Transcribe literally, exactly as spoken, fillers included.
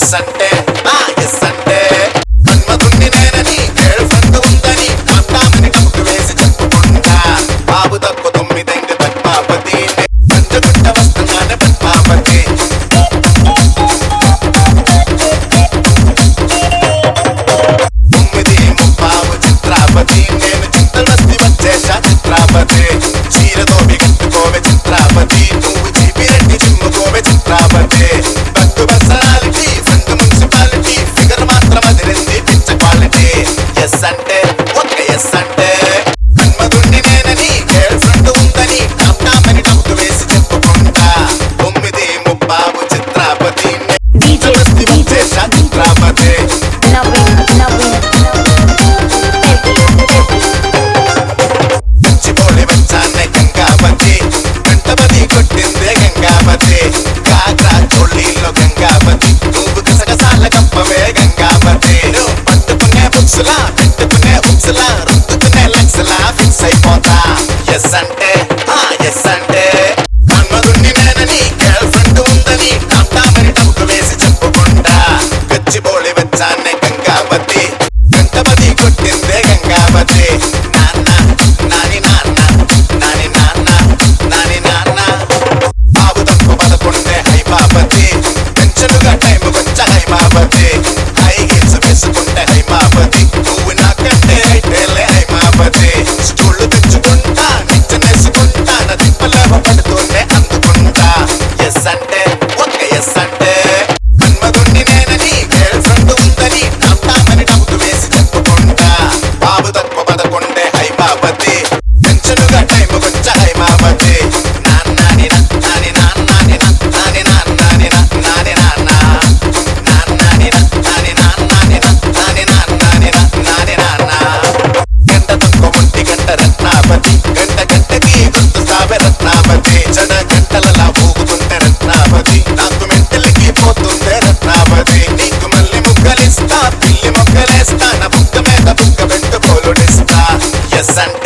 yes అంటే ఆ yes అంటే మన్మధుణ్ణి నేనని గర్ల్ ఫ్రెండ్ ఉందని కాంతామని కముకు వేసి చెప్పుకుంటా బాబు తక్కువ తొమ్మిదెంగ పద్మాపతి పంచగుట్ట వస్తున్నానే పద్మాపతి తొమ్మిది ముప్పావు చిత్రాపతి నేను చింతలు వస్తి వచ్చేసా చిత్రాపతి చీరతో బిగట్టుకోవే చిత్రాపతి నువ్వు చీపిరెడ్డి చిమ్ముకోవే చిత్రాపతి బట్టు పర్సనాలిటీ ఫ్రంట్ మున్సిపాలిటీ ఫిగర్ మాత్రం అదిరింది పిచ్చ క్వాలిటీ ఎస్ అంటే ఒక్క ఎస్ అంటే మన్మధుణ్ణి నేనని గర్ల్ ఫ్రెండ్ ఉందని కాంతామని టముకు వేసి చెప్పుకుంటా తొమ్మిది ముప్పావు చిత్రాపతి నేను వస్తి వచ్చేసా చిత్రాపతి చిపోలి వచ్చానే గంగాపతి గంటపతి కొట్టిందే గంగాపతి కాగ్రా చోళ్ళీలో గంగాపతి నువ్వు గసగసాల కప్పవే గంగాపతి పట్టుకునే బుక్స్లా పెట్టుకునే ఉక్స్లా రుద్దుకునే లక్స్లా ఫిక్స్ అయిపోతా ఎస్ అంటే ఆ ఎస్ అంటే మన్మధుణ్ణి నేనని గర్ల్ ఫ్రెండ్ ఉందని కాంతామని టముకు వేసి చెప్పుకుంటా గచ్చిపోలి వచ్చానే గంగాపతి గంటపతి కొట్టిందే గంగాపతి నాన్న నాని నాన్న నాని నాన్న నాని నాన్న బాబు తక్కువ పదకొండే హైమాపతి పెంచనుగా టైం వచ్చ హైమాపతి హై హీల్స్ వేసుకుంటే హైమాపతి నువ్వు నాకంటే హైటేలే హైమాపతి స్టూళ్ళు తెచ్చుకుంటా నిచ్చనేసుకుంటా నా తిప్పలేవ పడుతూనే అందుకుంటా ఎస్ అంటే ఒక్క ఎస్ అంటే మన్మధుణ్ణి నేనని గర్ల్ ఫ్రెండ్ ఉందని కాంతామని టముకు వేసి చెప్పుకుంటా బాబు తక్కువ పదకొండే హైమాపతి పెంచనుగా టైం వచ్చ హైమాపతి నాన్నాని నాని నాన్నాని నాని నాన్నాని నాని నాన్న నాన్నాని నాని నాన్నాని నాని నాన్నాని నాని నాన్న గంట తక్కువ ఒంటి గంట రత్నాపతి గంట గంటకి గుర్తుస్తావే రత్నాపతి జన గంటలలా ఊగుతుంటే రత్నాపతి నాకు మెంటల్కి పోతుందే రత్నాపతి నీకు మళ్ళీ ముగ్గలిస్తా పిల్లి మొగ్గలేస్తా నా బుక్క మీద బుక్క పెట్టు కోలుడిస్తా ఎస్ అంటే